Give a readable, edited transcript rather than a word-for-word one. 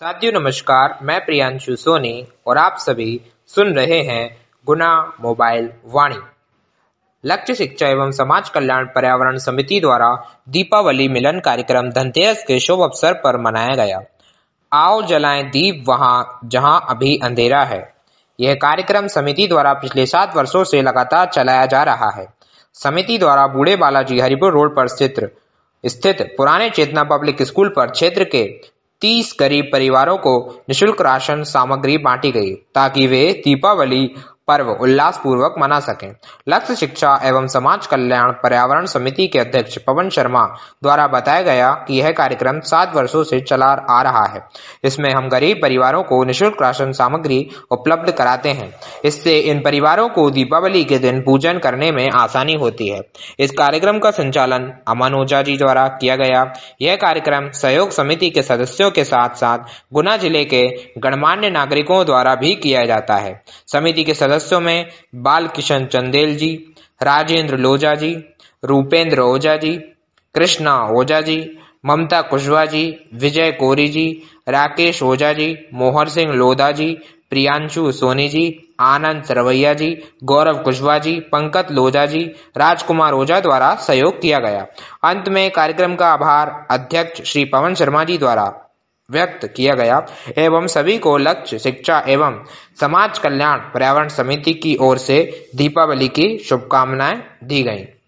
साथियों नमस्कार, मैं प्रियांशु सोनी और आप सभी सुन रहे हैं गुना मोबाइल वाणी। लक्ष्य शिक्षा एवं समाज कल्याण पर्यावरण समिति द्वारा दीपावली मिलन कार्यक्रम धनतेरस के शुभ अवसर पर मनाया गया। आओ जलाएं दीप वहां जहां अभी अंधेरा है। यह कार्यक्रम समिति द्वारा पिछले 7 वर्षों से लगातार चलाया जा रहा है। समिति द्वारा बूढ़े बालाजी हरिपुर रोड पर स्थित पुराने चेतना पब्लिक स्कूल पर क्षेत्र के 30 गरीब परिवारों को निःशुल्क राशन सामग्री बांटी गई ताकि वे दीपावली पर्व उल्लास पूर्वक मना सकें। लक्ष्य शिक्षा एवं समाज कल्याण पर्यावरण समिति के अध्यक्ष पवन शर्मा द्वारा बताया गया कि यह कार्यक्रम 7 वर्षों से चला आ रहा है। इसमें हम गरीब परिवारों को निःशुल्क राशन सामग्री उपलब्ध कराते हैं। इससे इन परिवारों को दीपावली के दिन पूजन करने में आसानी होती है। इस कार्यक्रम का संचालन अमन ओझा जी द्वारा किया गया। यह कार्यक्रम सहयोग समिति के सदस्यों के साथ साथ गुना जिले के गणमान्य नागरिकों द्वारा भी किया जाता है। समिति के सदस्यों में बाल किशन चंदेल जी, राजेंद्र लोजा जी, रूपेंद्र ओझा जी, कृष्णा ओझा जी, ममता कुशवाहा जी, विजय कोरी जी, राकेश ओझा जी, मोहर सिंह लोधा जी, प्रियांशु सोनी जी, आनंद सरवैया जी, गौरव कुशवाहा जी, पंकज लोजा जी, राजकुमार ओझा द्वारा सहयोग किया गया। अंत में कार्यक्रम का आभार अध्यक्ष श्री पवन शर्मा जी द्वारा व्यक्त किया गया एवं सभी को लक्ष्य शिक्षा एवं समाज कल्याण पर्यावरण समिति की ओर से दीपावली की शुभकामनाएं दी गईं।